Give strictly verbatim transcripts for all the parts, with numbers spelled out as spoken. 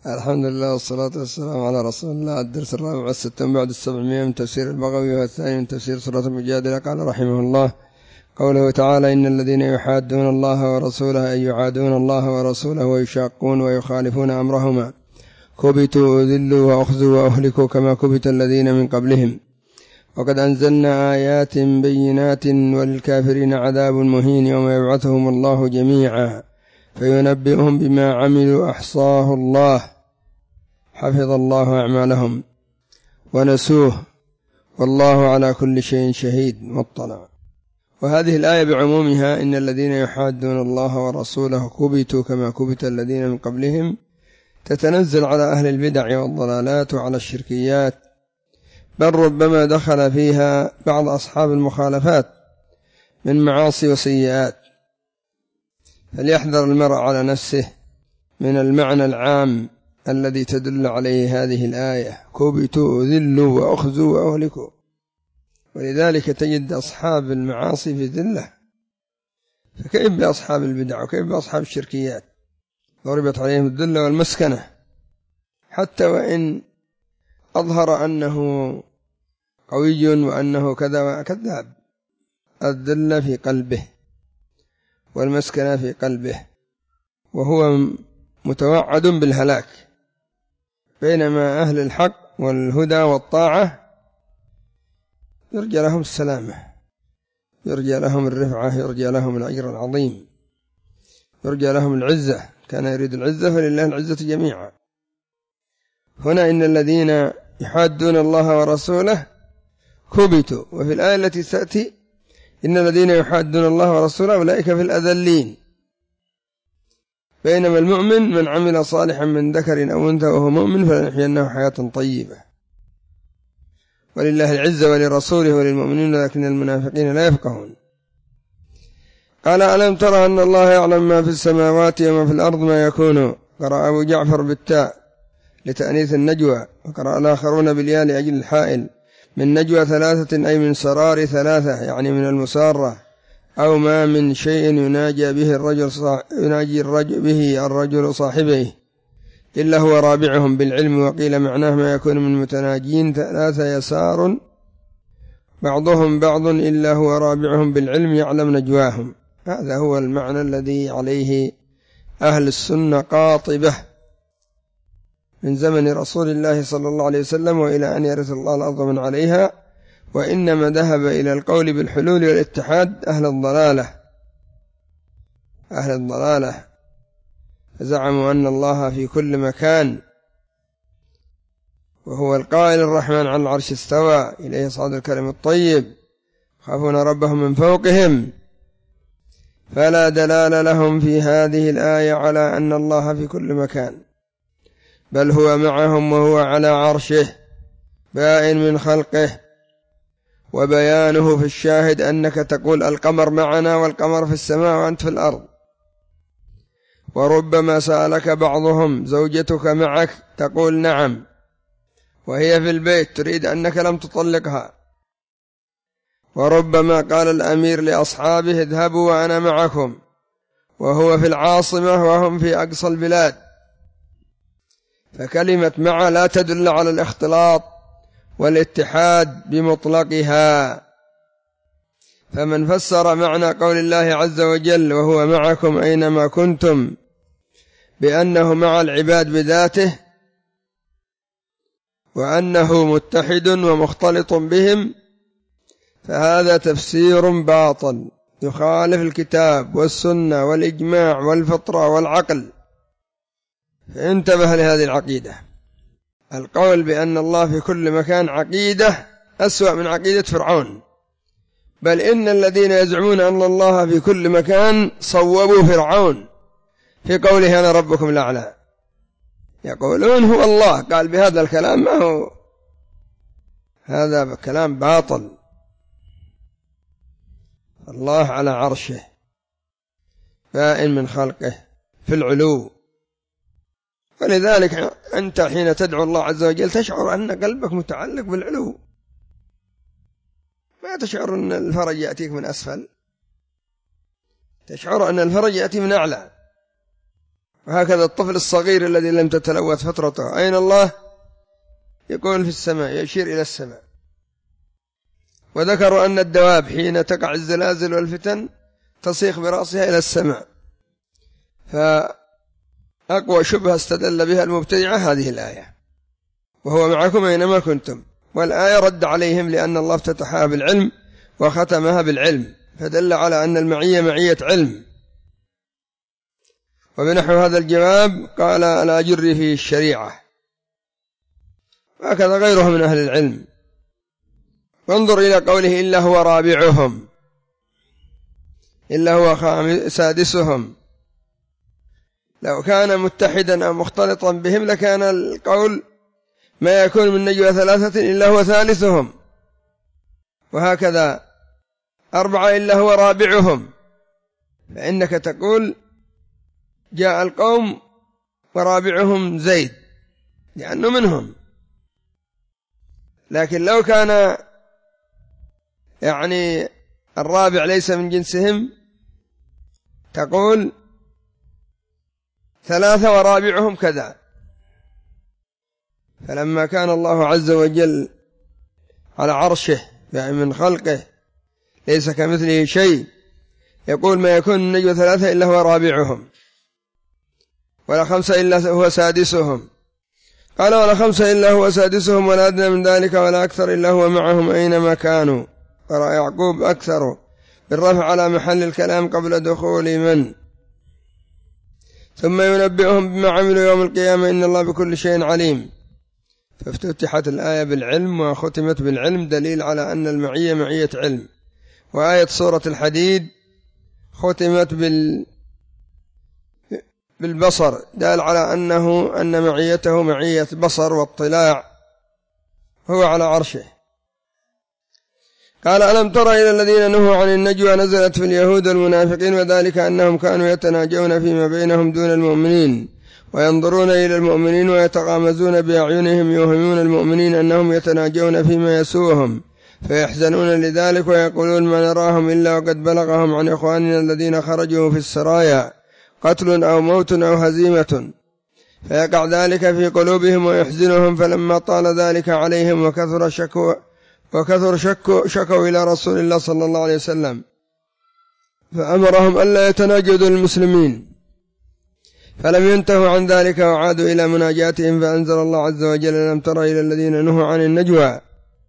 الحمد لله والصلاة والسلام على رسول الله. الدرس الرابع والستون بعد السبعمائة من تفسير البغوي، والثاني من تفسير سورة المجادلة. قال رحمه الله: قوله تعالى: إن الذين يحادون الله ورسوله أي يعادون الله ورسوله ويشاقون ويخالفون أمرهما كبتوا وذلوا وأخذوا وأهلكوا كما كبت الذين من قبلهم. وقد أنزلنا آيات بينات وللكافرين عذاب مهين يوم يبعثهم الله جميعا فينبئهم بما عملوا أحصاه الله حفظ الله أعمالهم ونسوه والله على كل شيء شهيد مطلع. وهذه الآية بعمومها: إن الذين يحادون الله ورسوله كبتوا كما كبت الذين من قبلهم، تتنزل على أهل البدع والضلالات وعلى الشركيات، بل ربما دخل فيها بعض أصحاب المخالفات من معاصي وسيئات. فليحذر المرء على نفسه من المعنى العام الذي تدل عليه هذه الآية: كبتوا ذلوا وأخذوا وأهلكوا. ولذلك تجد أصحاب المعاصي في ذلة، فكيف بأصحاب البدع وكيف بأصحاب الشركيات؟ ضربت عليهم الذلة والمسكنة، حتى وإن أظهر أنه قوي وأنه كذا وكذاب. الذلة في قلبه والمسكنة في قلبه، وهو متوعد بالهلاك، بينما أهل الحق والهدى والطاعة يرجى لهم السلامة، يرجى لهم الرفعة، يرجى لهم الأجر العظيم، يرجى لهم العزة. كان يريد العزة فلله العزة جميعا. هنا إن الذين يحادون الله ورسوله كبتوا، وفي الآية التي تأتي: إن الذين يحادون الله ورسوله أولئك في الأذلين. بينما المؤمن من عمل صالحا من ذكر أو أنثى وهو مؤمن فلنحيينه حياة طيبة. ولله العزة ولرسوله وللمؤمنين لكن المنافقين لا يفقهون. قال: ألم ترى أن الله يعلم ما في السماوات وما في الأرض ما يكون. قرأ أبو جعفر بالتاء لتأنيث النجوى، وقرأ الآخرون بالياء لأجل الحائل. من نجوى ثلاثة أي من سرار ثلاثة، يعني من المسارة، أو ما من شيء يناجي به الرجل صاح... يناجي الرجل به الرجل صاحبه إلا هو رابعهم بالعلم. وقيل معناه ما يكون من متناجين ثلاثة يسار بعضهم بعض إلا هو رابعهم بالعلم يعلم نجواهم. هذا هو المعنى الذي عليه أهل السنة قاطبة من زمن رسول الله صلى الله عليه وسلم وإلى أن يرث الله الأرض من عليها. وإنما ذهب إلى القول بالحلول والاتحاد أهل الضلالة أهل الضلالة فزعموا أن الله في كل مكان، وهو القائل: الرحمن على العرش استوى إليه يصعد الكلم الطيب خافون ربهم من فوقهم. فلا دلال لهم في هذه الآية على أن الله في كل مكان، بل هو معهم وهو على عرشه بائن من خلقه. وبيانه في الشاهد أنك تقول: القمر معنا والقمر في السماء وأنت في الأرض. وربما سألك بعضهم: زوجتك معك؟ تقول: نعم، وهي في البيت تريد أنك لم تطلقها. وربما قال الأمير لأصحابه: اذهبوا وأنا معكم، وهو في العاصمة وهم في أقصى البلاد. فكلمة مع لا تدل على الاختلاط والاتحاد بمطلقها. فمن فسر معنى قول الله عز وجل: وهو معكم أينما كنتم، بأنه مع العباد بذاته، وأنه متحد ومختلط بهم، فهذا تفسير باطل يخالف الكتاب والسنة والإجماع والفطرة والعقل. فانتبه لهذه العقيدة. القول بأن الله في كل مكان عقيدة أسوأ من عقيدة فرعون، بل إن الذين يزعمون أن الله في كل مكان صوبوا فرعون في قوله: أنا ربكم الأعلى. يقولون هو الله قال بهذا الكلام، ما هو هذا كلام باطل. الله على عرشه بائن من خلقه في العلو. ولذلك أنت حين تدعو الله عز وجل تشعر أن قلبك متعلق بالعلو، ما تشعر أن الفرج يأتيك من أسفل، تشعر أن الفرج يأتي من أعلى. وهكذا الطفل الصغير الذي لم تتلوث فطرته أين الله؟ يقول في السماء، يشير إلى السماء. وذكروا أن الدواب حين تقع الزلازل والفتن تصيخ برأسها إلى السماء. فأقوى شبهة استدل بها المبتدعة هذه الآية، وهو معكم أينما كنتم. والآية رد عليهم لأن الله افتتحها بالعلم وختمها بالعلم، فدل على أن المعية معية علم. وبنحو هذا الجواب قال الآجري في الشريعة، وهكذا غيره من أهل العلم. وانظر إلى قوله إلا هو رابعهم، إلا هو سادسهم. لو كان متحدا أو مختلطا بهم لكان القول ما يكون من نجوى ثلاثة إلا هو ثالثهم، وهكذا أربعة إلا هو رابعهم. فإنك تقول جاء القوم ورابعهم زيد لأنه منهم. لكن لو كان يعني الرابع ليس من جنسهم تقول ثلاثة ورابعهم كذا. فلما كان الله عز وجل على عرشه يعني من خلقه ليس كمثله شيء، يقول ما يكون النجوى ثلاثة إلا هو رابعهم، ولا خمسة إلا هو سادسهم. قال ولا خمسة إلا هو سادسهم، ولا أدنى من ذلك ولا أكثر إلا هو معهم أينما كانوا. قرأ يعقوب أكثر بالرفع على محل الكلام قبل دخول من، ثم ينبئهم بما عملوا يوم القيامة إن الله بكل شيء عليم. فافتتحت الآية بالعلم وختمت بالعلم، دليل على أن المعية معية علم. وآية سورة الحديد ختمت بال بالبصر، دال على أنه أن معيته معية بصر واطلاع، هو على عرشه. قال ألم تر إلى الذين نهوا عن النجوى نزلت في اليهود والمنافقين، وذلك أنهم كانوا يتناجون فيما بينهم دون المؤمنين وينظرون إلى المؤمنين ويتغامزون بأعينهم يوهمون المؤمنين أنهم يتناجون فيما يسوءهم فيحزنون لذلك ويقولون ما نراهم إلا وقد بلغهم عن إخواننا الذين خرجوا في السرايا قتل أو موت أو هزيمة، فيقع ذلك في قلوبهم ويحزنهم. فلما طال ذلك عليهم وكثر شكو وكثر شكو شكوا إلى رسول الله صلى الله عليه وسلم فأمرهم ألا يتناجدوا المسلمين، فلم ينتهوا عن ذلك وعادوا إلى مناجاتهم. فأنزل الله عز وجل ألم تر إلى الذين نهوا عن النجوى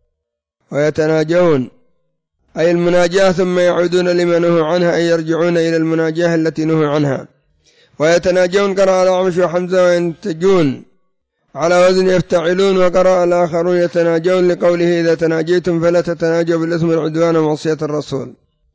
ويتناجون، أي المناجاة، ثم يعودون لما نهوا عنها، أي يرجعون إلى المناجاة التي نهوا عنها. ويتناجون قرأ الأعمش وحمزة، وينتجون على وزن يفتعلون. وقرأ الآخرون يتناجون لقوله إذا تناجيتم فلا تتناجوا بالإثم والعدوان ومعصية الرسول.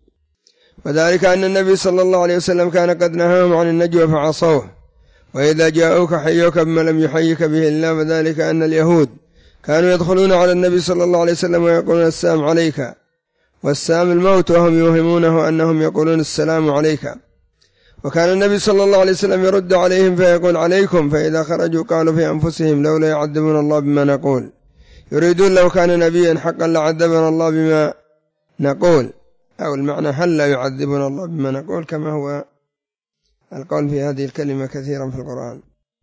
وذلك أن النبي صلى الله عليه وسلم كان قد نهاهم عن النجوى فعصوه، وإذا جاءوك حيوك بما لم يحيك به الله. وذلك أن اليهود كانوا يدخلون على النبي صلى الله عليه وسلم ويقولون السلام عليك، والسلام الموت، وهم يوهمونه أنهم يقولون السلام عليك. وكان النبي صلى الله عليه وسلم يرد عليهم فيقول عليكم، فإذا خرجوا قالوا في أنفسهم لولا يعذبون الله بما نقول، يريدون لو كان نبيا حقا لعذبنا الله بما نقول، أو المعنى هل لا يعذبون الله بما نقول، كما هو القول في هذه الكلمة كثيرا في القرآن.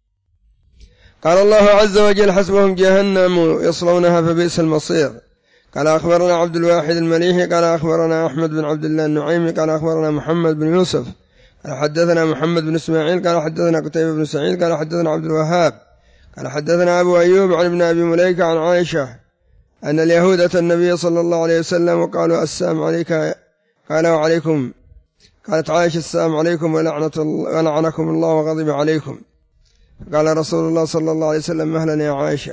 قال الله عز وجل حسبهم جهنم يصلونها فبئس المصير. قال أخبرنا عبد الواحد المليحي قال أخبرنا أحمد بن عبد الله النعيمي قال أخبرنا محمد بن يوسف قال حدثنا محمد بن إسماعيل قال حدثنا قتيبة بن سعيد قال حدثنا عبد الوهاب قال حدثنا أبو أيوب عن ابن أبي مليكة عن عائشة أن اليهود أتى النبي صلى الله عليه وسلم وقالوا السلام عليك، قال وعليكم، قالت عائشة السلام عليكم ولعنة ولعنكم الله وغضب عليكم. قال رسول الله صلى الله عليه وسلم مهلا يا عائشة،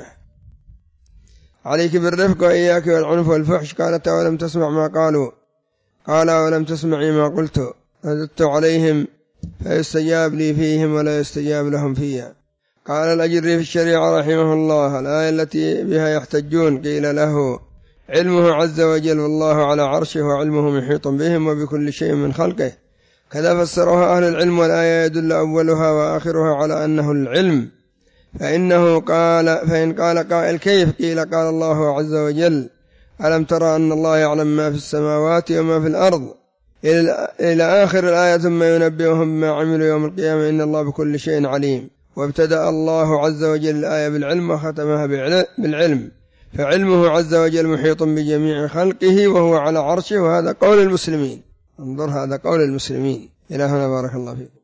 عليك بالرفق وإياك والعنف والفحش. قالت ولم تسمع ما قالوا؟ قال ولم تسمعي ما قلت؟ رددت عليهم فيستجاب لي فيهم ولا يستجاب لهم فيها. قال الأجري في الشريعة رحمه الله الآية التي بها يحتجون قيل له علمه عز وجل والله على عرشه وعلمه محيط بهم وبكل شيء من خلقه، كذا فسرها أهل العلم. والآية يدل أولها وآخرها على أنه العلم، فإنه قال فإن قال قائل كيف؟ قيل قال الله عز وجل ألم ترى أن الله يعلم ما في السماوات وما في الأرض، إلى آخر الآية ثم ينبئهم بما عملوا يوم القيامة إن الله بكل شيء عليم. وابتدأ الله عز وجل الآية بالعلم وختمها بالعلم، فعلمه عز وجل محيط بجميع خلقه وهو على عرشه، وهذا قول المسلمين. انظر هذا قول المسلمين. إلى هنا بارك الله فيكم.